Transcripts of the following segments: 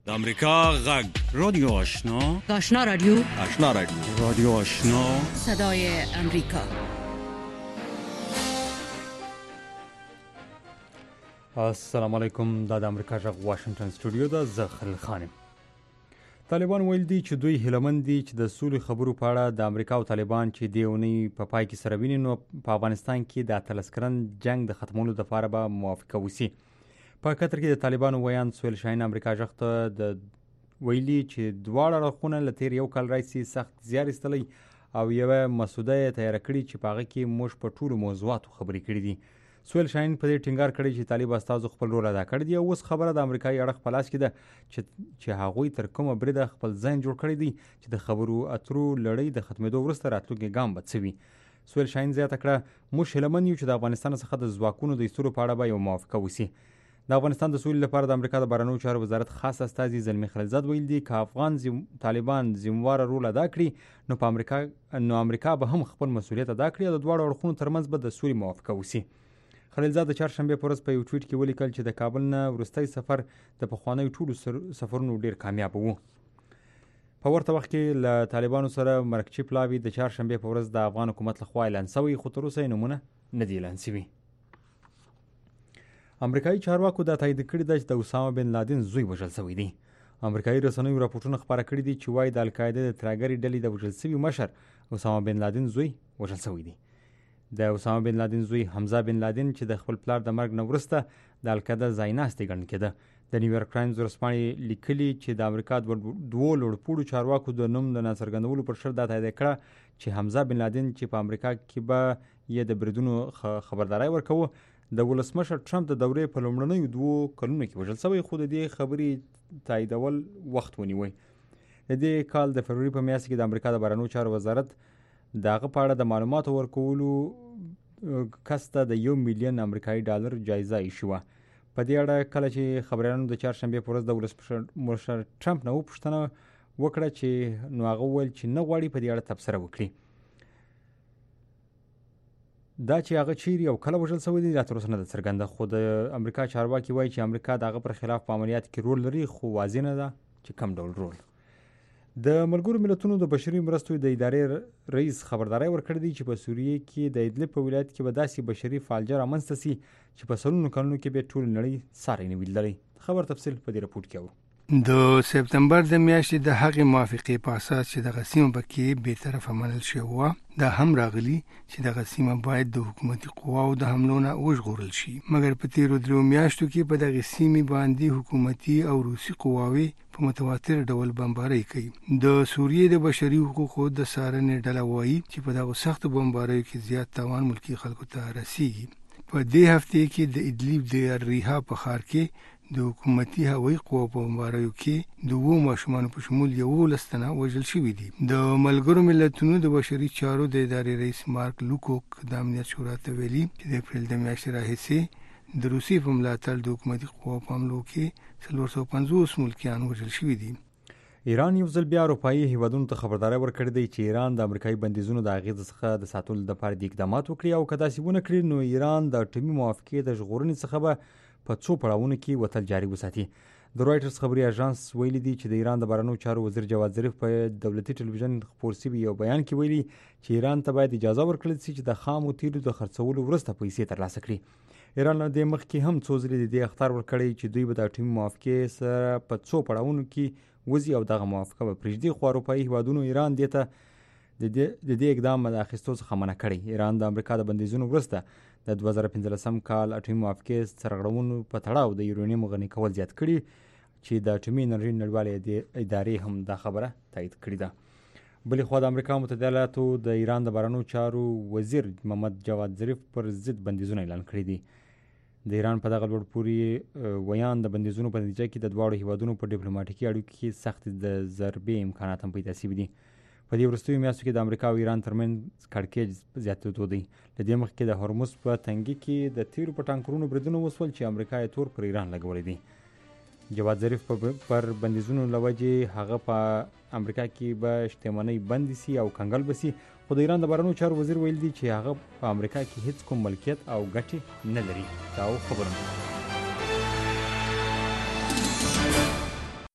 د امریکا غږ رادیو آشنا آشنا رادیو آشنا رادیو رادیو آشنا صدای امریکا. السلام علیکم. دا د امریکا غږ واشنگټن سټوډیو ده. زه خلیل خان یم. طالبان ویل دي چې دوی هیلهمند دي چې د سولې خبرو په اړه د امریکا او طالبان چې دې اونۍ په پای کې سره ویني، نو په افغانستان کې د 13 کلن جنگ د ختمولو لپاره به موافقه وشي. په قطر کې د طالبانو ویاند سهیل شاهین امریکا غږ ته د ویلي چې دواړه اړخونه له تیر یو کال راهیسې سخت زیار ایستلی او یوه مسوده یې تیاره کړې چې په هغه کې موږ په ټولو موضوعاتو خبرې کړې دي. سهیل شاهین په دې ټینګار کړی چې طالب استازو خپل رول ادا کړی دی او اوس خبره د امریکایي اړخ په لاس کې ده چې هغوی تر کومه بریده خپل ځان جوړ کړی دی چې د خبرو اترو لړۍ د ختمېدو وروسته راتلونکی ګام به څه وي. سهیل شاهین زیاته کړه، موږ هیلهمند یو چې د افغانستان څخه د ځواکونو د ایستلو په اړه به یو موافقه وشي. د افغانستان د سولې لپاره د امریکا د بهرنیو چارو وزارت خاص استازي زلمي خلیلزاد ویل دي که افغان طالبان ذمهواره رول ادا کړي نو امریکا به هم خپل مسؤلیت ادا کړي او د دواړو اړخونو ترمنځ به د سولې موافقه وشي. خلیلزاد د چهارشنبې په ورځ په یو ټویټ کې ولیکل چې د کابل نه وروستی سفر د پخوانیو ټولو سفرونو ډیر کامیاب و. په ورته وخت کې له طالبانو سره مرکچی پلاوي د چهارشنبې په ورځ د افغان حکومت لخوا اعلان شوی، خو تر اوسه نمونه نه دی اعلان شوی. امریکایي چارواکو دا تایید کړی دی چې د اسامه بن لادن زوی وژل شوی دی. امریکایي رسنیو راپورټونه خپاره کړي دي چې وایي د القاعده د ترهګرې ډلې د وژل شوي مشر اسامه بن لادن زوی وژل شوی دی. د اسامه بن لادن زوی حمزه بن لادن چې د خپل پلار د مرګ نه وروسته د القاعده ځایناستې ګڼل کېده. د نیویارک ټایمز ورځپاڼې لیکلي چې د امریکا دوو لوړپوړو چارواکو د نوم د ناڅرګندولو پر شرط دا تایید کړه چې حمزه بن لادن چې په امریکا کې به یې د بریدونو خبرداری ورکوه د ولسمشر ټرمپ د دورې په لومړنیو 2 کلونو کې وژل شوی، خو د دې خبرې تاییدول وخت ونیوی. د دې کال د فروری په میاشت کې د امریکا د بهرنیو چارو وزارت د هغه په اړه د معلوماتو ورکولو کس ته د $1 ملیون امریکایي ډالر جایزه ایښې وه. په دې اړه کله چې خبریالانو د چهارشنبې په ورځ د ولسمشر ټرمپ نه وپوښتنه وکړه چې نو هغه وویل چې نه غواړي په دې اړه تبصره وکړي. دا چې هغه چیرې او کله وژل شوی دی لا تر اوسه نه ده څرګنده، خو د امریکا چارواکي وایي چې امریکا د هغه پر خلاف په عملیات کې رول لري، خو واضح نه ده چې کوم ډول رول. د ملګرو ملتونو د بشري مرستو د ادارې رئیس خبرداری ورکړی دی چې په سوریه کې د ادلب په ولایت کې به داسې بشري فالجه رامنځته شي چې په سلونو کلونو کې به ټول نړۍ ساری نه وي لري. خبر تفصیل په دې رپورټ کې اورو. د سپتمبر د میاشتې د هغې موافقې په اساس چې د سیمه پکې به طرفه منل شوی و، دا هم راغلی چې د سیمه باید د حکومتي قواو د حملو نه وژغورل شي، مګر په تیرو 3 میاشتو کې په دغه سیمه باندې حکومتي او روسي قواوې په متواتر ډول بمبارۍ کوي. د سوریې د بشري حقوقو د څارنې ډله وایي چې په دغه سخت بمباریو کې زیات تاوان ملکي خلکو ته رسیږي. په دې هفته کې د ادلب د ریحا په ښار کې د حکومتي هوایي قواو په بمباریو کې 2 ماشومان په شمول 11 تنه وژل شوي دي. د ملګرو ملتونو د بشري چارو د ادارې رئیس مارک لوکوک د امنیت شورا ته ویلي چې د اپریل د میاشتې راهیسې د روسي په ملاتړ د حکومتي قواو په حملو کې 450 ملکیان وژل شوي دي. ایران یو ځل بیا اروپایي هیوادونو ته خبرداری ورکړی دی چې ایران د امریکایي بندیزونو د اغېز څخه د ساتلو لپاره د اقدامات وکړي او که داسې ونه کړي نو ایران د اټومي موافقې د ژغورنې څخه به په 2 پړاوونو کې وتل جاري وساتي. د رویټرز خبري اژانس ویلي دی چې د ایران د بهرنیو چارو وزیر جواد ظریف په دولتي ټلویزیون خپور شوي یو بیان کې ویلي چې ایران ته باید اجازه ورکړل شي چې د خامو تیلو د خرڅولو وروسته پیسې ترلاسه کړي. ایران له دې مخکې هم څو ځلې د دې اخطار ورکړی چې دوی به د اټومي موافقې سره په 2 پړاوونو کې وځي او دغه موافقه به پرېږدي، خو اروپایي هیوادونو ایران دې ته د دې اقدام د اخیستو څخه منع کړی. ایران د امریکا د بندیزونو وروسته د 2015 کال اټومي موافقې سرغړونو په تړاو د یورانیم غني کول زیات کړي چې د اټومي انرژي نړیوالې ادارې هم دا خبره تایید کړې ده. بلې خوا د امریکا متحده ایالاتو د ایران د بهرنیو چارو وزیر محمد جواد ظریف پر ضد بندیزونه اعلان کړي دي. د ایران په دغه لوړ پورې ویان د بندیزونو په نتیجه کې د دواړو هیوادونو په ډیپلوماټیکي اړیکو کې سخت د ضربې امکانات هم پیدا شوي دي. په دې وروستیو میاشتو کې د امریکا او ایران ترمنځ کړکېچ زیاتېدو دی. له دې مخکې د هرمز په تنګي کې د تیلو په ټانکرونو بریدونه وشول چې امریکا یې تور پر ایران لګولی دی. جواد ظریف پر بندیزونو له وجې هغه په امریکا کې به شتمنۍ بندې سي او کنګل به سي، خو د ایران د بهرنیو چارو وزیر ویل دی چې هغه په امریکا کې هیڅ کوم ملکیت او ګټې نه لري. دا خبرونه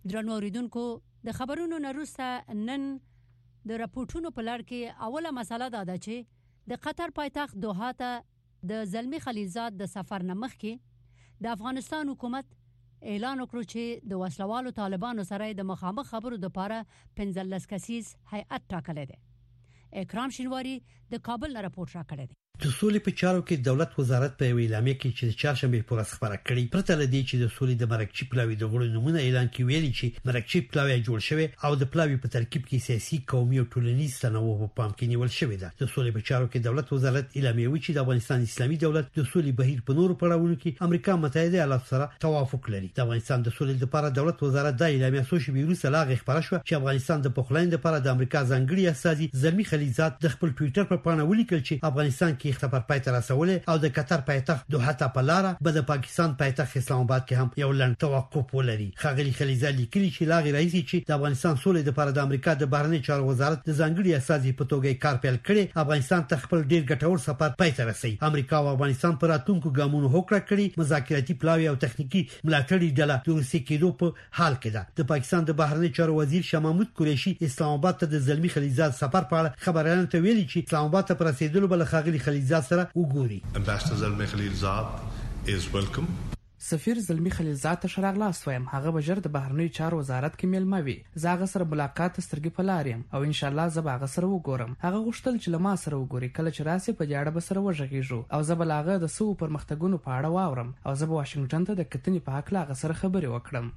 درنو اوریدونکو د خبرونو وروسته نن د راپورټونو په لړ کې اوله مسله دا ده چې د قطر پایتخت دوحه ته د زلمی خلیلزاد د سفر نه مخکې د افغانستان حکومت اعلان وکړ چې د وسلوالو طالبانو سره د مخامخ خبرو لپاره 15 کسیز هیئت ټاکلی دی. اکرام شینواری د کابل نه راپورټ راکړی دی. د سولې په چارو کې دولت وزارت په اعلامیه کې چې چهارشنبه پر ورځ خبره کړې پرته لدی چې د سولې د مرکچی پلاوی د غړو نمونه اعلان کې ویلي چې مرکچی پلاوی جوړ شوی او د پلاوی په ترکیب کې سیاسي قومي او ټولنیز تنوع په پام کې نیول شوی ده. د سولې په چارو کې دولت وزارت اعلامیه وی چې د افغانستان اسلامي دولت د سولې بهیر په نورو پړاوونو کې امریکا متحده ایالات سره توافق لري. د افغانستان د سولې لپاره دولت وزارت د اعلامیه سوشي ویروس لاغ خبره شو چې افغانستان د پخلاین لپاره د امریکا ځانګړي استازي زلمی خلیلزاد د خپل ټوئیټر په پاڼه ولیکل چې افغانستان کې اختلاف پای ته او د قطر پایتخت دوحه ته په لار به د پاکستان پایتخت اسلام آباد کې هم یو لړ توقف ولري. خغلی خلیلزاد لیکلي چې لاغي رئیس چې د افغانستان سولې لپاره د امریکا د بهرنی چارو وزارت د ځانګړي استازي په توګه کار پیل کړي افغانستان ته خپل ډیر ګټور سفر پای ته رسي. امریکا او افغانستان پر راتلونکو ګامونو هوکړه کړي مذاکراتي پلاوی او تخنیکی ملاتړي ډله د روسي کېدو په حال کې ده. د پاکستان د بهرنی چارو وزیر شاه محمود قریشي اسلام آباد ته د زلمی خلیلزاد سفر په اړه خبرونه ته ویلي چې اسلام آباد ته پر رسیدلو بل خغلی خلیلزاد سره وګوري. Ambassador Zalmi Khalilzad is welcome. سفیر زلمی خلیلزاد ته شراغلاست وایم. هغه به ژر د بهرنیو چارو وزارت کې میلمه وي. زه هغه سره ملاقات سترګې په لار یم او ان شاء الله زه به هغه سره وګورم. هغه غوښتل چې له ما سره وګوري کله چې راسي په جاړه به سره وژغېږو او زه به هغه د سو پرمختګونو په اړه واورم او زه به واشنگټن ته د کتنې په حق هغه سره خبرې وکړم.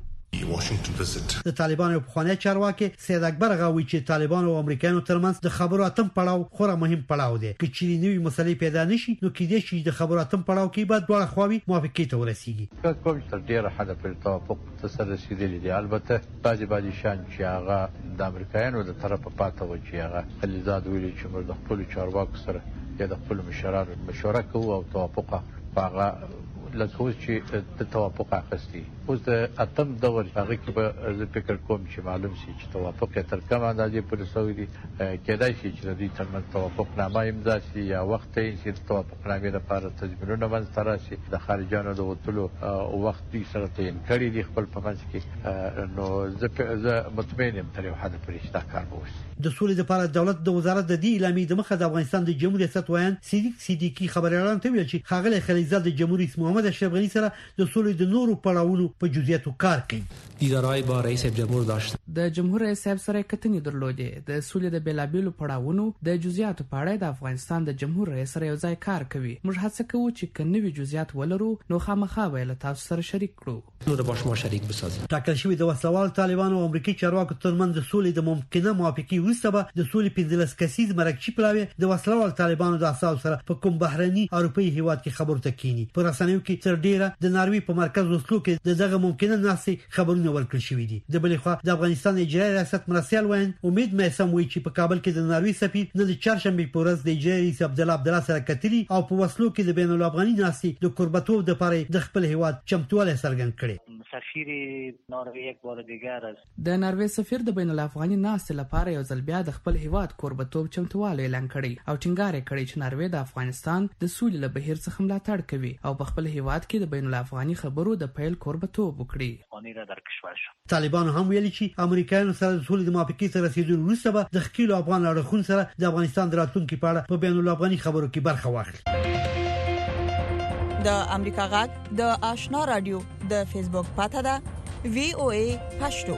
د طالبانو په خانه چارواکي سید اکبر غوي چې طالبانو او امریکایانو ترمنځ د خبرو اتم پړاو خورا مهم پړاو دی. چې چیرې نوې مسلې پیدا نشي نو کېدای شي د خبرو اتم پړاو کې بعد دواړه خواوې موافقه ته ورسیږي. کوم تر ډیره حد پر توافق ته رسیدلی دی. البته بعضی شان چې هغه د امریکایانو د طرفه پاتې و چې هغه خلیلزاد ویلي چې موږ د خپل چارواکو سره یا د خپل مشرانو مشوره کوو او توافق هغه لکه چې د توافق اخستي. اوس د اتم دور هغه کې به زه فکر کوم چې معلوم شي چې توافق تر کومه اندازې پورې شوی دی. کېدای شي چې د دې ترمنځ توافق نامه امضا شي یا وخت یې چې توافق نامې لپاره تضمینونه منځته راشي. د خارجانو د وتلو وخت دې سره تعین کړی دی خپل په منځ کې. نو زه مطمئن یم تر یو حد پورې دا کار به وشي. د سولې لپاره دولت د وزارت د دې اعلامیې د مخه د افغانستان د جمهوریت ریاست ویان صدیقي خبريالان ته ویل چې خغلی خلیلزاد د جمهوریت رئیس محمد اشرف غنی سره د سولې د نورو پړاوونو په جزئیاتو کار کوي. دیدارهای با رئیس جمهور داشت. د جمهور رئیس صاحب سره کتنې درلودې. د سولې د بیلابیلو پړاوونو د جزئیاتو په اړه د افغانستان د جمهور رئیس سره یو ځای کار کوي. موږ هڅه کوو چې کنوي جزئیات ولرو نو خامخا به له تاسو سره شریک کړو. نور با شما شریک بسازیم. ټاکل شوی د وسلوال طالبانو او امریکایي چارواکو ترمنځ د سولې د ممکنه موافقې وروسته به د سولې 15 کسیز مرکچی پلاوی د وسلوال طالبانو د اساس سره په کوم بهرني اروپאי هیواد کې خبرو ته کینی. پر رسنیو کې تر ډیره د ناروی په مرکز وسلو کې دغه ممکنه ناسې خبرونه ورکړل شوې دي. د بلې خوا د افغانستان اجرایي ریاست مرسیال وین امید مې سم وی چې په کابل کې د ناروی سفیر نن د چهارشنبه په ورځ د اجرایي رئیس عبدالله سره کتلی او په وسلو کې د بین الافغاني ناسې د قربتوب د لپاره د خپل هیواد چمتواله څرګند کړي. سفیر ناروی یک بار دیگر است. د ناروی سفیر د بین الافغاني ناسې لپاره یو ځل بیا د خپل هیواد قربتوب چمتواله اعلان کړي او ټینګار کړي چې ناروی د افغانستان د سولې له بهیر څخه ملاتړ کوي او په خپل هیواد کې د بین الافغاني خبرو د پیل قربتوب وکړي. طالبان هم ویلي چې امریکایانو سره د سولې د موافقې سره رسیدل وروسته به د خپل افغان اړخونو سره د افغانستان د راتلونکو په اړه په بین الافغاني خبرو کې برخه واخلي. د امریکا غږ د آشنا رادیو د فیسبوک پاته ده VOA پښتو.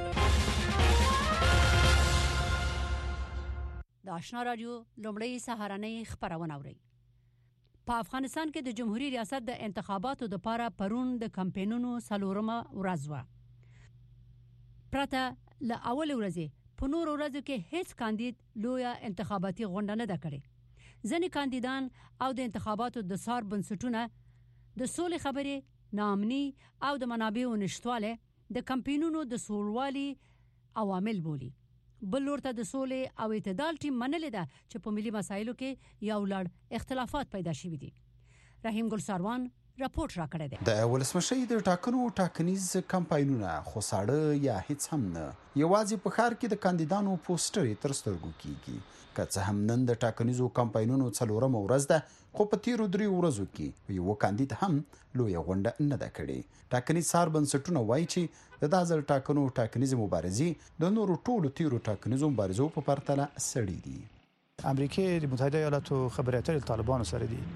د آشنا رادیو لومړی سهارنۍ خبرونه اوري. په افغانستان کې د جمهوریت ریاست د انتخاباتو لپاره پرون د کمپاینونو څلورمه ورځ و. پرته له اول ورځې په نور ورځو کې هیڅ کاندید لویه انتخاباتي غونډه نه ده کړې. ځینې کاندیدان او د انتخاباتو د سار بنسټونه د سولې خبرې ناامني او د منابعو نشټواله د کمپاینونو د سولوالي عوامل بولي. بل ورته د سولې او اعتدال ټیم منلې ده چې په ملي مسایلو کې یو لړ اختلافات پیدا شوي دي. رحیم ګل ساروان راپورټ راکړی دی. د ولسمشۍ د ټاکنو ټاکنیز کمپاینونه خو ساړه یا هیڅ هم نه، یوازې په ښار کې د کاندیدانو پوسټرې تر سترګو کیږي. که څه هم نن د ټاکنیزو کمپاینونو 4مه ورځ ده، خو په تیرو 3 ورځو کې یو کاندید هم لویه غونډه نه ده کړې. ټاکنیز څار بنسټونه وایي چې د دازل ټاکنو ټاکنیز مبارزې د نورو ټولو تیرو ټاکنیزو مبارزو په پرتله سړې دي. امریکا د متحده ایالاتو خبري اترې طالبانو سره دي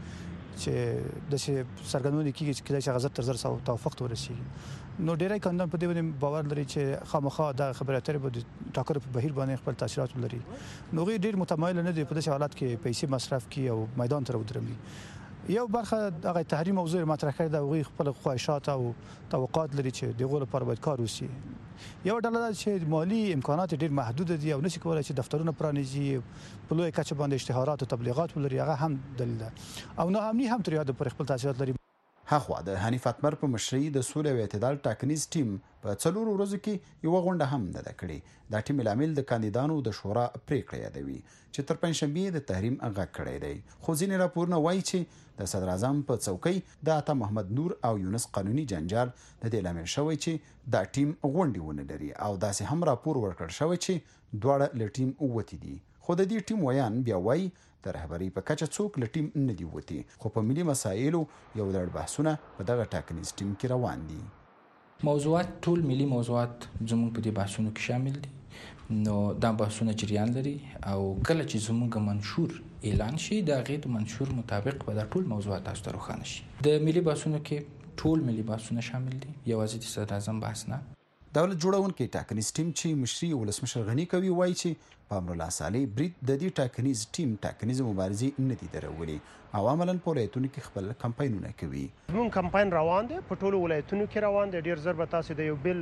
چې د سرګردونې کېږي چې کله چې غزر تر 100 توافق ورسیږي. نو ډیری کاندیدان په دې باندې باور لري چې خامخا د خبري اترې په ټاکر په بهیر باندې خپل تاثیرات لري. نو غیر ډیر متمایل نه دي په داسې حالات کې پیسې مصرف کړي او میدان ته ودرمي. یو برخه هغه تحریم موضوع مطرح کړی دا غوي خپل خواهشات او توقعات لري چې دغه لپاره باید کار وشي. یو ډله چې مالی امکانات ډیر محدود دي او نشي کولای چې دفترونه پرانیزي په لوی کچه باندې اشتهارات او تبلیغات ولري، هغه هم دلیل ده. او نه امني هم تر یاد پر خپل تاثیرات لري. هغه د حنیف اتمر په مشرۍ د سولې او اعتدال ټاکنیز ټیم په 4 ورځو کې یو غونډه هم نه ده کړې. دا ټیم لامل د کاندیدانو د شورا پریکړه یادوي چې تر پنځشنبه د تحریم غږ کړی دی. خو ځینې راپورونه وایي چې د صدر اعظم په څوکۍ د عطا محمد نور او یونس قانوني جنجال د دې لامل شوی چې دا ټیم غونډې ونه لري. او داسې هم راپور ورکړ شوی چې دواړه له ټیم ووتې دي. خو د دې ټیم ویان بیا وایي د رهبرۍ په کچه څوک له ټیم نه دی وتی، خو په ملي مسایلو یو ډول بحثونه په دغه ټاکنیز ټیم کې روان دي. موضوعات ټول ملي موضوعات زموږ په دې بحثونو کې شامل دي. نو دا بحثونه جریان لري او کله چې زموږ منشور اعلان شي د غیر منشور مطابق به دا ټول موضوعات تاسو ته روښانه شي. د ملي بحثونو کې ټول ملي بحثونه شامل دي، یوازې د صدر اعظم بحث نه. دولت جوړونکي ټاکنیز ټیم چې مشري ولسمشر غنی کوي وایي چې په امرالله صالح برید د دې ټاکنیز ټیم ټاکنیز مبارزې نه دي درولي او عملاً په ولایتونو کې خپل کمپاینونه کوي. موږ کمپاین روان دي په ټولو ولایتونو کې روان دي. ډیر زر به تاسو د یو بل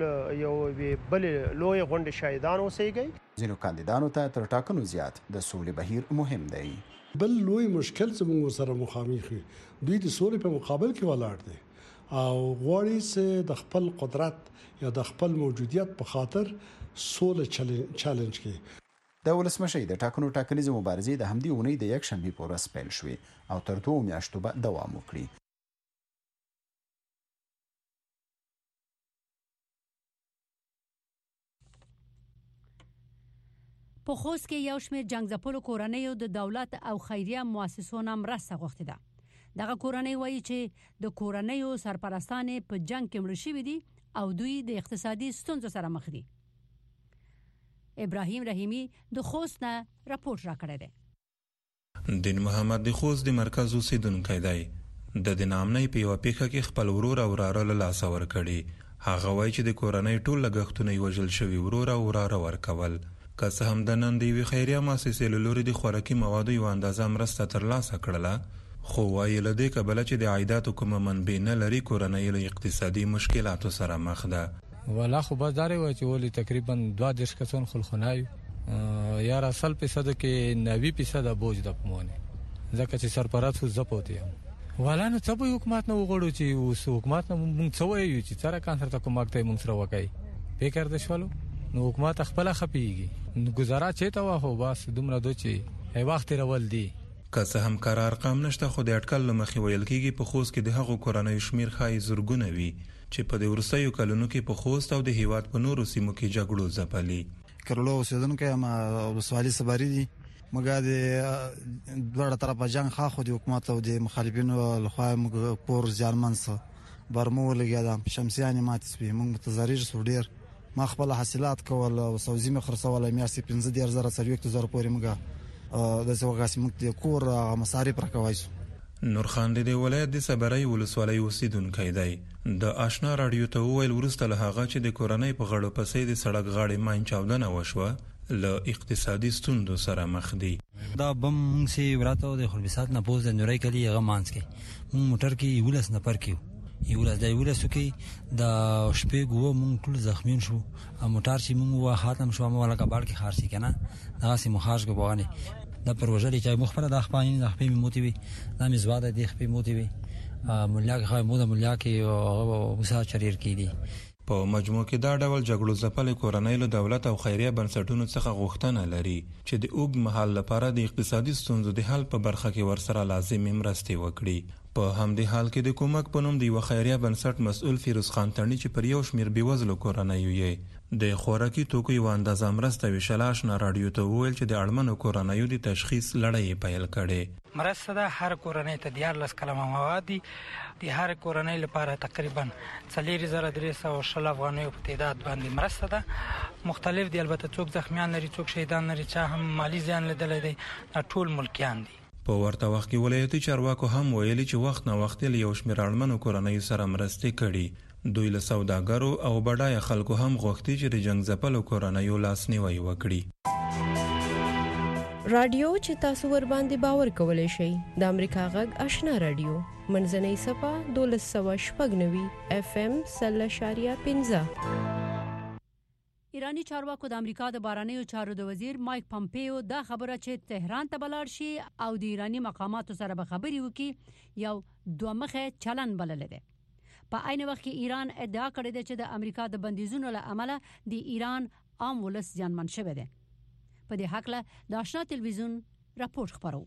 لوی غونډه شاهدان اوسئ. ځینو کاندیدانو ته تر ټاکنو زیات د سولې بهیر مهم دی. بل لوی مشکل زموږ سره مخامخ دوی د سولې په مقابل کې ولاړ دي او غواړي چې د خپل قدرت یا د خپل موجودیت په خاطر سوله چالنج کوي. د ولسمشۍ د ټاکنو ټاکنیز مبارزې د همدې اونۍ د 1 شنبې په ورځ پیل شوې او تر 2 میاشتو به دوام وکړي. په خوست کې یو شمېر جنګ کورنیو د دولت او خیریه مؤسسونو مرسته غوښتې ده. دغه کورنۍ وایي چې د کورنیو سرپرستانې په جنگ کې مړ شوي دي او دوی د اقتصادي ستونزو سره مخ دي. ابراهیم رحیمی د خوست نه راپورټ راکړی دی. دین محمد د خوست د مرکز اوسیدونکی دی. د دینامنۍ په یو پیښه کې خپل ورور او وراره له لاسه ورکړي. هغه وایي چې د کورنۍ ټول لګښتونه وژل شوي ورور او وراره ورکول. که څه هم د نن د یوې خیریه مؤسسې له لوري د خوراکي موادو یو اندازه مرسته ترلاسه کړله، خو وایي له دې کبله چې د عایداتو کومه منبع نه لري کورنۍ له اقتصادي مشکلاتو سره مخ ده. والا خو بس داري وای چې ولې تقریبا 2 کسان خلخنایو یار اصل پیسې کې 90% بوج د پمونه ځکه چې سرپرست زپوتي والا نو څه به حکومت نه وغوړو چې اوس حکومت نه مونږ څه وایو چې سره کانسر ته کومه ته مونږ سره وکای فکر د شولو نو حکومت خپل خپيږي نو گزاره چېته واه بس دومره دوچی ای وخت رول دی. که څه هم کار ارقام نشته خو د اټکل لمخې ویل کېږي په خوست کې د هغو کورنیو شمیر ښایي زرګونه وي چې په د وروستیو کلونو کې په خوست او د هیواد په نورو سیمو کې جګړو ځپلي. کرلو اوسیدونکي هم ولسوالي سباري دي مګر د دوړه طرفه جنگ خاخو د حکومت او د مخالفینو لخوا موږ پور ځانمنس برمو لګیدم شمسیان مات سپي موږ متضرر سو ډیر ما خپل حاصلات کول او سوزي مخرسول میاشتې 15000 سرویکت پورې موږ د سوغاس موږ د کور مصارف راکوایسو. نور خان د ولایت د صبرای ولسوالۍ اوسیدونکی دی. د آشنا رادیو ته ویل ورسته له هغه چې د کورنۍ په غړو پسې د سړک غاړې ماین چاودنه وشوه له اقتصادي ستونزو سره مخ دي. دا بم موږ سي وراته د خربسات نه پوز د نورای کلی هغه مانس کې موږ موټر کې ولس نه پر کېو ولس کې د شپې ګو موږ ټول زخمین شو موټر چې موږ وا خاتم شو مو ولا کباړ کې خارسي کنه دا سي مخارج کو بوانه دا پروژه چې مخبره د خپانین د خپې موتی وي د مزواده د خپې موتی وي ملاک خو مو د ملاک او موسی چریر کې دي په مجموع کې دا ډول جګړو ځپلې کورنۍ له دولت او خیریه بنسټونو څخه غوښتنه لري چې د اوږد مهال لپاره د اقتصادي ستونزو د حل په برخه کې ورسره لازمي مرستې وکړي. په همدې حال کې د کومک په نوم د یوه خیریه بنسټ مسؤل فیروز خان تڼي چې پر یو شمېر بېوزلو کورنیو یې د خوراکي توکو یوه اندازه مرسته ویشله اشنا راډیو ته وویل چې د اړمنو کورنیو د تشخیص لړۍ یې پیل کړې. مرسته ده هر کورنۍ ته 14 کلمه مواد دي. د هر کورنۍ لپاره تقریبا 4360 افغانیو په تعداد باندې مرسته ده. مختلف دي، البته څوک زخمیان لري، څوک شهیدان لري، چا هم مالی زیان لیدلی دی، ټول ملکیان دي. په ورته وخت کې ولایتي چارواکو هم ویلي چې وخت نه وخت له یو شمېر اړمنو کورنیو سره مرستې کړي. دوی له سوداګرو او بډایه خلکو هم غوښتي چې د جنګ ځپلو کورنیو لاسنیوی وکړي. رادیو چې تاسو ور باندې باور کولای شئ د امریکا غږ آشنا رادیو منځنۍ صفه 1290 FM 0.15. ایرانی چارواکو د امریکا د بهرنیو چارو د وزیر مایک پامپیو دا خبره چې تهران ته بلار شي او د ایرانی مقاماتو سره به خبري وکړي یو دوه مخه چلن بلل دي. په عین وخت کې ایران ادعا کړې ده چې د امریکا د بندیزونو له امله د ایران عام ولس زیانمن شوی دی. په دې حق له د آشنا تلویزیون راپور خبرو.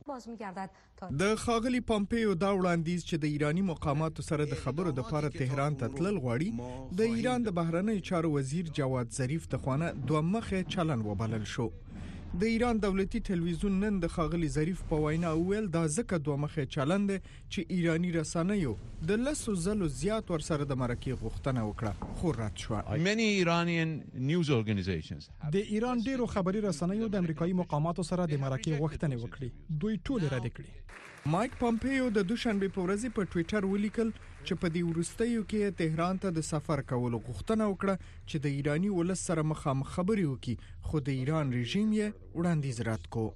د خاغلی پامپیو دا وړاندیز چې د ایرانی مقاماتو سره د خبرو د لپاره تهران ته تلل غواړي د ایران د بهرنیو چارو وزیر جواد ظریف ته خوانه دوه مخه چلن وبلل شو. د ایران دولتي تلویزیون نن د خاغلی ظریف په وینا ویل دا ځکه دوه مخه چلن دی چې ایرانی رسنیو د لسو زلو زیات ور سره د مرکه غوښتنه وکړه خو رد شو. Many Iranian news organizations د ایران ډیرو خبري رسنیو د امریکایي مقاماتو سره د مرکه غوښتنه وکړي دوی ټول رد کړي. مایک پامپیو د دوشنبه په ورځ په ټوئیټر ولیکل چې په دې وروستیو کې تهران ته د سفر کولو غوښتنه وکړه چې د ایرانی ولس سره مخامخ خبري وکړي خو د ایران رژیم یې وړاندیز رد کو.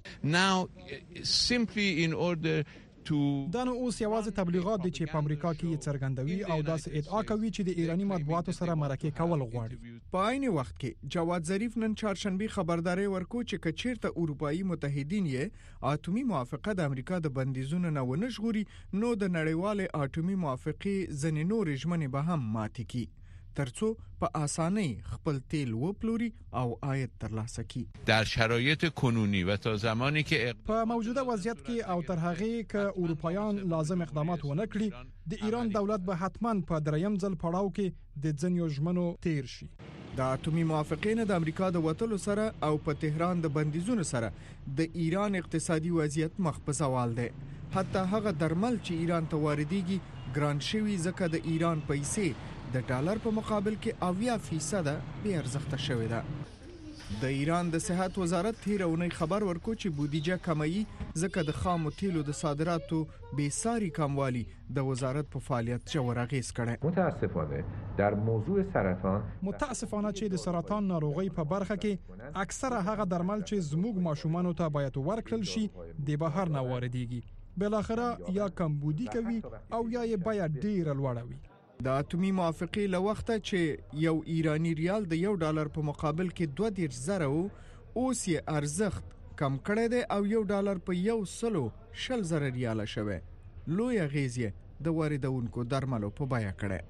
Now simply in order دا نو اوس یوازې تبلیغات دي چې په امریکا کې یې څرګندوي او داسې ادعا کوي چې د ایرانی مطبوعاتو سره مرکه کول غواړي. په عین وخت کې جواد ظریف نن چهارشنبه خبرداري ورکو چې کچیرته اروپאי متحدین یې اټومي موافقه د امریکا د بندیزونو نه ونشغوري نو د نړیوال اټومي موافقه ځنې نور ژمنې به هم ماتې کی ترڅو په اسانۍ خپل تیل وپلوري او عاید ترلاسه کړي. در شرایط کنونی و تا زمانی که په موجوده وضعیت کې او تر هغه کې اروپایان لازم اقدامات ونه کړي د ایران دولت به حتماً په دریم ځل پړاو کې د ځنیو ژمنو تیر شي. د اټومي موافقې نه د امریکا د وټلو سره او په تهران د بندیزونو سره د ایران اقتصادي وضعیت مخ په زوال دی. حتی هغه درمل چې ایران ته واردېږي ګران شوي ځکه د ایران پیسې د ډالر په مقابل کې 80% به ارزښت شوی ده. د ایران د صحت وزارت تیرونی خبر ورکو چې بودیجه کمایي ځکه د خامو تیلو د صادراتو بیساری کموالی د وزارت په فعالیت جوړ اغیز کړي. متاسفانه در موضوع سرطان متاسفانه چې د سرطان ناروغي په برخه کې اکثره هغه درمل چې زموږ ماشومان ته باید ورکړل شي د بهر نه واردېږي بلاخره یا کمبودي کوي او یا یې باید ډیر لوړوي. د اټومي موافقې له وخته چې یو ایرانی ریال د $1 په مقابل کې 20,000 اوس یې ارزښت کم کړی دی او $1 په 100,000 ریال شوی. لوی اغیز یې د واردونکو درملو په بیه کړی.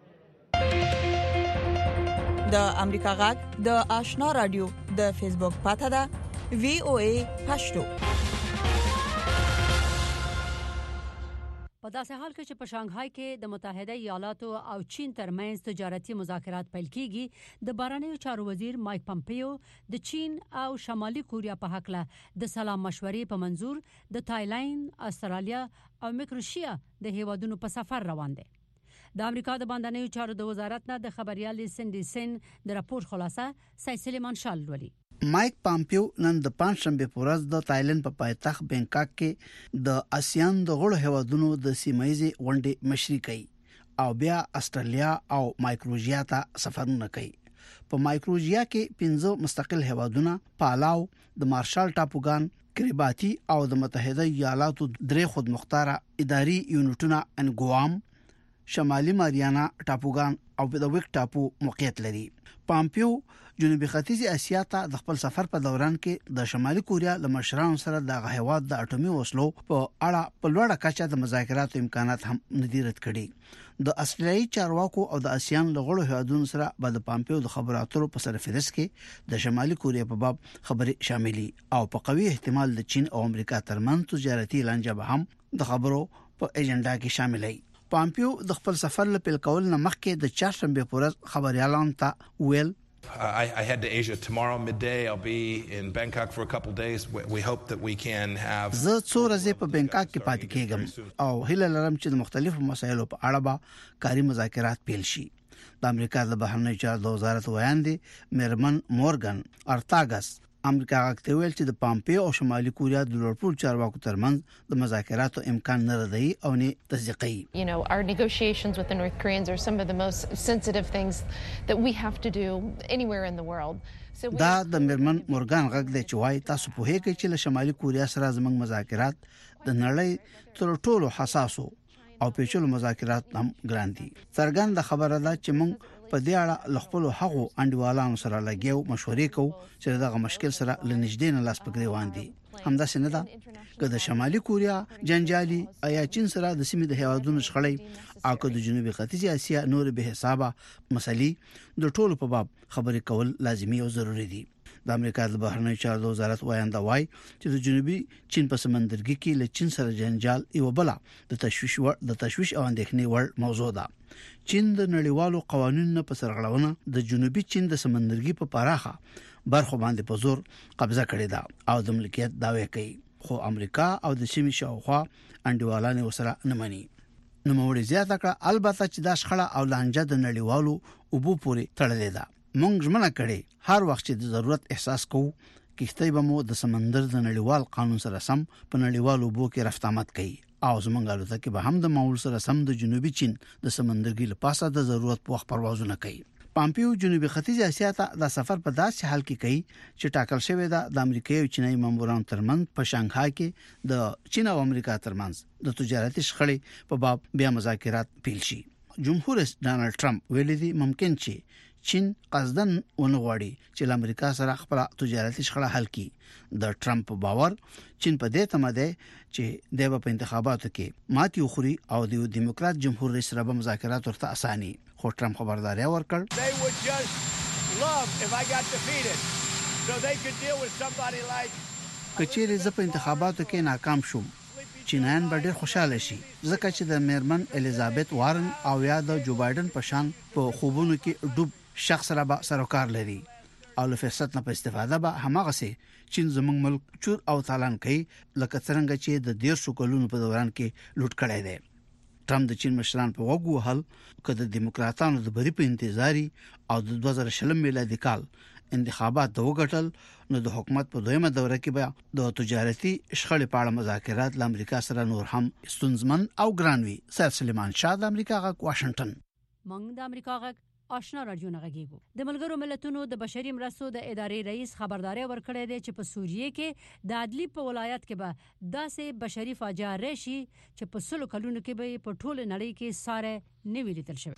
د امریکا غږ د آشنا رادیو د فیسبوک پاته ده VOA پښتو. په داسې حال کې چې په شانګهای کې د متحده ایالاتو او چین ترمنځ تجارتي مذاکرات پیل کیږي د بهرنیو چارو وزیر مایک پامپیو د چین او شمالي کوریا په حق له د سلام مشورې په منظور د تایلند، استرالیا او میکروشیا د هیوادونو په سفر روان دي. د امریکا د بهرنیو چارو د وزارت نه د خبريال سندي سن د راپور خلاصه سید سلیمان شال ولي. مایک پامپیو نن د پنځشنبه په ورځ د تایلند په پایتخت بانکاک کې د آسیان د غړو هیوادونو د سیمایي غونډې مشري کوي او بیا استرالیا او مایکروژیا ته سفرونه کوي. په مایکروژیا کې 15 مستقل هیوادونه پالاو، د مارشال ټاپوګان، کریباتی او د متحده ایالاتو درې خودمختاره اداري یونټونه انګوام، شمالي ماریانا ټاپوګان او د ویک ټاپو موقعیت لري. پامپیو جنوبي ختیځي اسیا ته د خپل سفر په دوران کې د شمالي کوریا له مشرانو سره د هیواد د اټومي وسلو په اړه په لوړه کچه د مذاکراتو امکانات هم ندیرت کړي د استرالیایي چارواکو او د آسیان لغړو هیوادونو سره به د پامپیو د خبرو اترو په سرفهرست کې د شمالي کوریا په باب خبرې شاملي او په قوي احتمال د چین او امریکا ترمنځ تجارتي لانجه به هم د خبرو په ایجنډا کې شاملای. پامپیو د خپل سفر له پیل کول نه مخکې د چهارشنبه پر ورځ خبريالانو ته ویل I head to Asia tomorrow midday. I'll be in Bangkok for a couple days. We hope that we can have زه څو ورځې په بانکاک کې پاتې کېږم او هیله لرم چې د مختلفو مسایلو په اړه به کاري مذاکرات پیل شي. د امریکا د بهرنی چارو وزارت ویاندې میرمن مورګن ارتاګس امریکا غاکته ویل چې د پامپیو او شمالي کوریا د لوړپوړ چارواکو ترمنځ د مذاکراتو امکان نه لري او نه تصدیقي. You know, our negotiations with the North Koreans are some of the most sensitive things that we have to do anywhere in the world. دا د میرمن مورګان غږ دی چې وايي تاسو په هیڅ کې له شمالي کوریا سره زموږ مذاکرات د نړۍ تر ټولو حساسو او پیچلو مذاکرات هم ګران دي. څرګنده خبره ده چې موږ په دې اړه لخپل حقوق انډیوالانو سره لګیو مشورې کوو چې دغه مشکل سره لنږدې نه لاس پکې وندي. همدا څنګه ده که د شمالي کوریا جنجالي آیا چین سره د سیمې د هیوادونو شخړې او که د جنوبي ختیځي اسیا نور به حسابه مسلې د ټولو په باب خبرې کول لازمي او ضروری دي. د امریکا د بهرنی چارو وزارت وایاندا وای چې د جنوبي چین په سمندرګي کې له چین سره جنجال یو بل د تشویش او اندېښنې وړ موضوع ده. چین د نړیوالو قوانینو په سرغړونه د جنوبي چین د سمندرګي په پراخه برخو باندې په زور قبضه کړې ده او د ملکیت دعوی کوي، خو امریکا او د سیمې شاوخوا انډیوالان وسره نه مني. نو موږ زیاته کړه البته چې دا شخړه او لانجه د نړیوالو اوبو پورې تړلې ده. مونږ ژمنه کړې هر وخت چې د ضرورت احساس کوو کښتۍ به مو د سمندر د نړیوال قانون سره سم په نړیوالو اوبو کې رفت آمد کوي او زمونږ الوتکې به هم د معمول سره سم د جنوبي چین د سمندرګي لپاسه د ضرورت په وخت پروازونه کوي. پامپیو جنوبي ختیځ اسیا ته د سفر په داسې حال کې کوي چې ټاکل شوی ده د امریکا او چینایي مامورانو ترمنځ په شانګهای کې د چین او امریکا ترمنځ د تجارتي شخړې په باب بیا مذاکرات پیل شي. جمهور رئیس ډانلډ ټرمپ ویلي دی ممکن چې چین قصدن ونغواړي چې امریکا سره خپل تجارتي شخړه حل کړي. د ټرمپ باور چین په دې تمه ده چې د په انتخاباتو کې ماتي وخوري او د دیموکرات جمهور رئیس سره به مذاکرات ورته اساني. خو ټرمپ خبرداري ورکړ کچېرې زه په انتخاباتو کې ناکام شوم چینایان به ډېر خوشاله شي ځکه چې د میرمن الیزابت وارن او یا د جو بایدن په شان په خوبونو کې ډوب شخص را به سروکار لري او له فرصت نه په استفاده به همغه سي چین زموږ ملک چور او تالان کوي لکه څنګه چې د 150 کلونو په دوران کې لوټ کړی دی. ټرمپ د چین مشران په وګو حل کده دیموکراتانو د بری په انتظاری او د 2020 میلادي کال انتخابات د وګټل نو د حکومت په دویمه دوره کې به د تجارتي شخړې په اړه مذاکرات له امریکا سره نور هم ستونزمن او ګرانوي. سید سلیمان شاه د امریکا غږ واشنگټن. مونږ د امریکا غږ آشنا رادیو نه غږیږو. د ملګرو ملتونو د بشري مرستو د ادارې رئیس خبرداري ورکړې ده چې په سوریه کې د عدلی په ولایت کې به داسې بشري فاجعه راشي چې په 100 کلونو کې به په ټوله نړۍ کې ساره نه ویل تل شوی.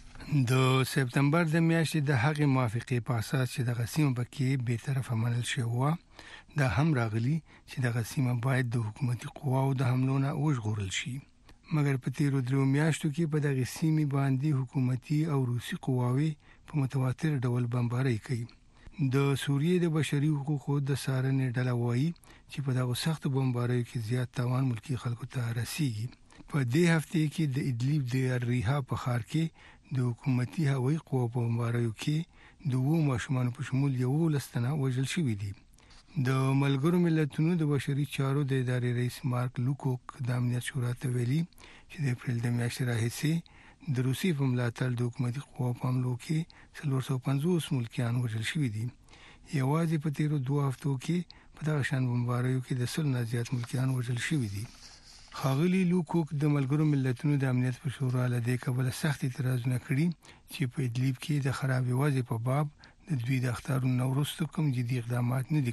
د سپتمبر د میاشتې د هغې موافقې په اساس چې د غسیم بکې به طرف عمل شي و دا هم راغلی چې د غسیم باید د حکومتي قواو د حملو نه وژغورل شي. مګر په تیرو درو میاشتو کې په دغه سیمې باندې حکومتي او روسي قواوې په متواتر ډول بمبارۍ کوي. د سوریې د بشري حقوقو د څارنې ډله وایي چې په دغه سخت بمباریو کې زیات تاوان ملکی خلکو ته رسیږي. په دې هفته کې د ادلیب د ریحا په ښار کې د حکومتي هوایي قواو په بمباریو کې د 2 ماشومان په شمول 11 تنه وژل شوي دي. د ملګرو ملتونو د بشري چارو د ادارې رئیس مارک لوکوک د امنیت شورا ته ویلي چې د اپریل د میاشتې راهیسې د روسي په ملاتړ د حکومتي قواو په حملو کې 450 ملکیان وژل شوي دي. یوازې په تیرو 2 هفتو کې په دغه شان بمباریو کې د 100 نه زیات ملکیان وژل شوي دي. ښاغلي لوکوک د ملګرو ملتونو د امنیت په شورا له دې کبله سخت اعتراضونه کړي چې په ادلیب کې د خراب وضع په باب د دوی د اختارونو وروسته کوم جدي اقدامات نه دي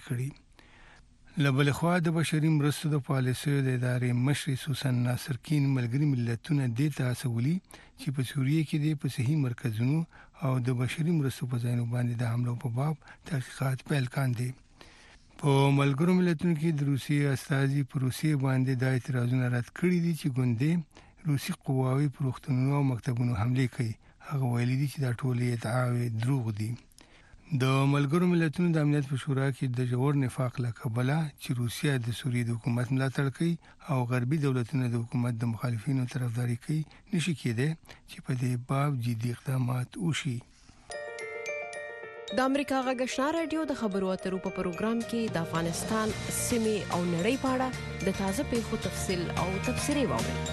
کړي. له بل خوا د بشري مرستو د پالیسیو د ادارې مشر سوسن ناصر کین ملګري ملتونه د تاسولي چې په سوریه کې د صحي مرکزونو او د بشري مرستو په ځایونو باندې د حملو په باب تحقیقات پیل کاندي. په ملګرو ملتونو کې د روسیې استازي په روسیې باندې د اعتراضونو رد کړی دي چې ګوندې روسي قواوي پر وختونو او مکتبونو حمله کوي. هغه ویلي دي چې دا ټول ادعاوې دروغ دي. د ملګرو ملتونو د امنیت په شورا کې د جوړ نفاق له کبله چې روسیا د سوریې د حکومت ملاتړ کوي او غربي دولتونه د حکومت د مخالفینو طرفداري کوي نشي کېدای چې په دې باب جدي اقدامات وشي. د امریکا غږ آشنا رادیو د خبرو اترو په پروګرام کې د افغانستان سیمې او نړۍ په اړه د تازه پیښو تفصیل او تبصرې واورئ.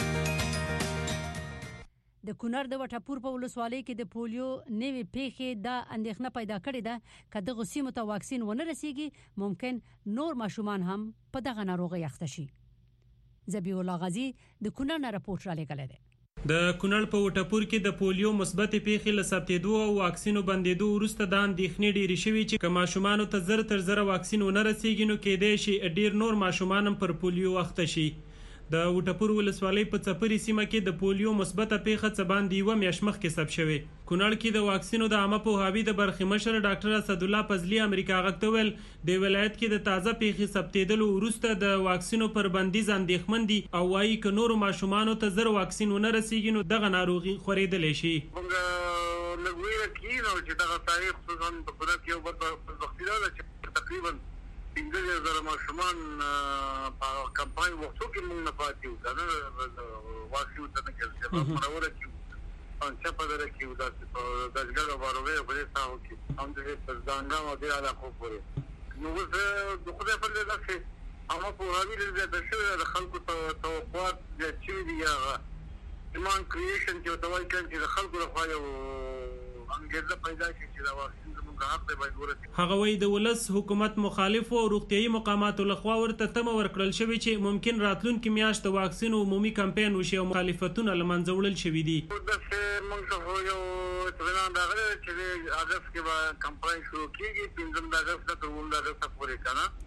د کونړ د وټپور په ولسوالۍ کې د پولیو نوې پیښې د اندېښنه پیدا کړې ده که دغه سیمو ته واکسین ونه رسیږي ممکن نور ماشومان هم په دغه ناروغۍ اخته شي. ذبیح الله غازی د کونړ نه راپورټ را لېږلی دی. د کونړ په وټپور کې د پولیو مثبت پیښې له ثبتېدو او واکسینو بندېدو وروسته د اندېښنې ډېرې شوي چې که ماشومانو ته زر تر زره واکسین ونه رسیږي نو کېدای شي ډېر نور ماشومان هم پر پولیو اخته شي. د وټپور ولسوالۍ په څپري سیمه کې د پولیو مثبته پیښه څه باندې یوه میاشت مخکې ثبت شوې. کونړ کې د واکسینو د عامه پوهاوي د برخې مشر ډاکټر اسدالله فضلي امریکا غږ ته ویل د ولایت کې د تازه پیښې ثبتېدلو وروسته د واکسینو پر بندیز اندېښمن دي او وایي که نورو ماشومانو ته زر واکسین ونه رسیږي نو دغه ناروغي خورېدلی شي. پنځه زره ماشومان په کمپاین وختو کې موږ نه پاتې وو کنه واکسین ته نه کېږي په مراوره کې ان په دره کې وداسې په دجګر باروي په دې ساحو کې هم د پرځانګا او د علاقو پورې نو زه د خدای په دې لکه اما په هغه لري د شوی د خلکو توقعات د چي دی هغه ایمان کریشن چې د وای کړي د خلکو لپاره یو انګیزه پیدا شي چې دا واکسین هغه وی د ولس حکومت مخالف او روغتيایي مقاماتو لخوا ورته تمه ورکړل شوی چې ممکن راتلونکي میاشت واکسین او عمومي کمپاین وشي او مخالفتونه لمنځه وړل شوی دي. د موږ یو اطمینان راغلی چې اگست کې به کمپاین شروع کیږي 15 اگست تر 15 اگست پورې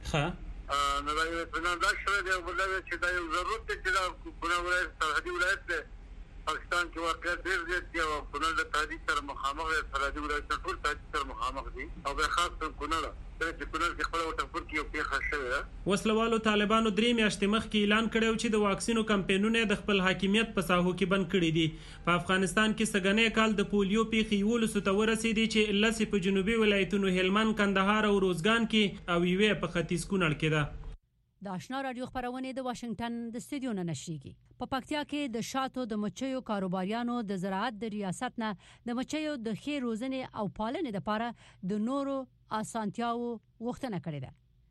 کنه نو دا یو اطمینان دا شوی دی ولې چې دا یو ضرورت دی چې دا کونه ولایت سرحدي ولایت دی پاکستان کې واقعیت ډېر زیات دی او کونړ د تهدید سره مخامخ دی. سرحدي ولایتونه ټول تهدید سره مخامخ دي او به خاص کر کونړ چې کونړ کې خپل وټپور کې یو پیښه شوې ده. وسلوالو طالبانو 3 میاشتې مخکې اعلان کړی چې د واکسینو کمپاینونه د خپل حاکمیت په ساحو کې بند کړي دي. په افغانستان کې سګنې کال د پولیو پیښې 11 ته ورسېدې چې لسې په جنوبي ولایتونو هلمند، کندهار او روزګان کې او یوې په ختیځ کونړ کې ده. د آشنا رادیو خبرونه د واشنگټن د استودیو نه نشریږي. په پکتیا کې د شاتو د مچیو کاروباریانو د زراعت د ریاست نه د مچیو د ښې روزنې او پالنې لپاره د نورو اسانتیاو غوښتنه کړې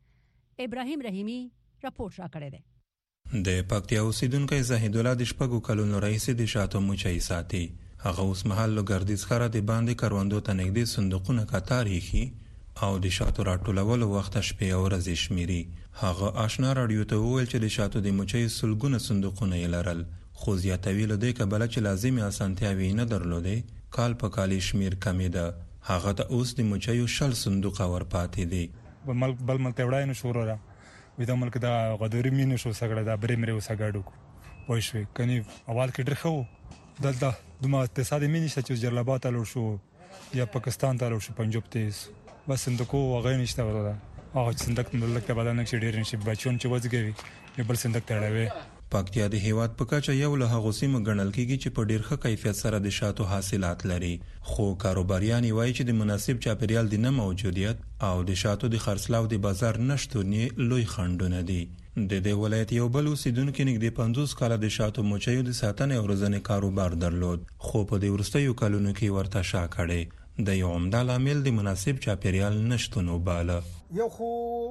ده. ابراهیم رحیمی راپورټ را کړی دی. د پکتیا اوسیدونکو زاهد الله د شپږو کلونو راهیسې د شاتو مچۍ ساتي. هغه اوس مهال له ګردیز ښاره د باندې کروندو ته نږدې صندوقونه کتار ایښي او د شاتو راټولولو وخت شپې او ورځې شمیري. هغه آشنا رادیو ته وویل چې د شاتو د مچۍ سلګونه صندوقونه یې لرل، خو زیاتوي له دې کبله چې لازمي اسانتیاوې نه درلودې کال په کال شمیر کمېده. هغه ته اوس د مچیو 60 صندوقه ورپاتې دي. بل ملک ته وړای نه شو را وې دا ملک دا غدوري مینه شو سګړه دا برې مری وسګړو پوه شو کني اول کې ډېر خو دلته دومره اقتصادي مینه چې جلالاباد ته لور شو یا پاکستان ته لور شو پنجاب ته بس صندوقو هغه نشته ولا هغه صندوق ملک ته بدل نه شي ډېر نشي بچون چې وځګوي بل صندوق ته اړوي. پکتیا د هیواد په کچه یو له هغو سیمو ګڼل کېږي چې په ډېر ښه کیفیت سره د شاتو حاصلات لري، خو کاروباریان وایي چې د مناسب چاپیریال د نه موجودیت او د شاتو د خرڅلاو د بازار نشتون لوی خنډونه دي. د دې ولایت یو بل اوسیدونکي نږدې 50 کاله د شاتو مچیو د ساتنې او روزنې کاروبار درلود، خو په دې وروستیو کلونو کې ورته شا کړی. د یو عمده لامل د مناسب چاپیریال نشتون وباله. یو خو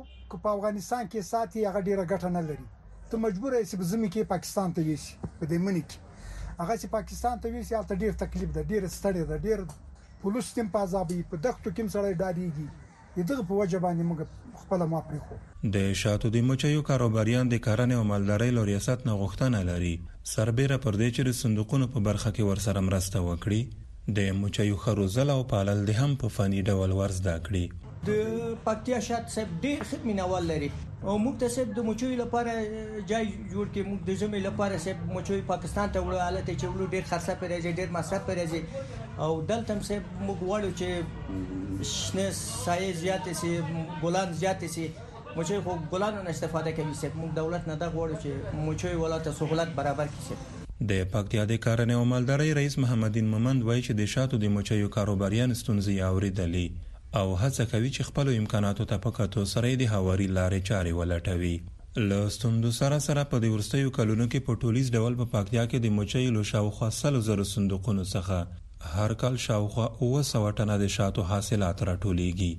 په افغانستان کې ساتي هغه ډیره ګټه نه لري، ته مجبور یې چې زمي کې پاکستان ته ویسي په دې منی کې هغه چې پاکستان ته ویسي هلته ډیر تکلیف ده، ډیر ستړی ده، ډیر پولیس تیم په عذابي په دغه کې سره ډاډيږي دغه په وجه باندې موږ خپل ما پرې خو د شاتو د مچیو کاروباریان د کرنې او مالدارۍ له ریاست نه غوښتنه لري سربېره پر دې چې د صندوقونو په برخه کې ورسره مرسته وکړي، د مچیو خروزل او پالل د هم په فني ډول ورزده کړي. د پکتیا شات سب ډیر خدمتناول لري او موږ ته سب د مچیو لپاره جای جوړ کې موږ د زمي لپاره سب مچیو پاکستان ته وړو حالت چې وړو ډیر خرڅه پرېږي ډیر مصرف پرېږي او دلته هم سه موږ وړو چې شنه سایه زیات سي ګلان زیات سي موږ خو ګلانو نه استفاده کوي چې موږ دولت نه دا غواړو چې موږ ولایت سہولت برابر کړي. د پکتیا د کارنې او مالدارۍ رئیس محمدین مومند وایي چې د شاتو د مچیو کاروباریان ستونزې اورېدلې او هڅه کوي چې خپل امکاناتو ته په کتو سره د هواري لارې چارې ولټوي. له ستوندو سره په د وروستیو کلونو کې په ټولیز ډول په پکتیا کې د مچیو له شاوخوا 100,000 صندوقونو څخه هر کال شاوخوا 900 ټنه د شاتو حاصلات راټولیږي.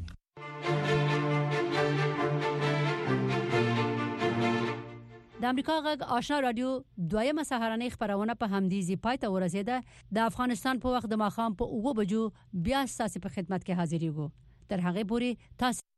د امریکا غږ آشنا رادیو دویمه سهارنۍ خبرونه په همدې پای ته ورسېده. د افغانستان په وخت د ماښام په 9 بجو بیا ستاسو په خدمت کې حاضرېږو. تر هغه پورې تاسو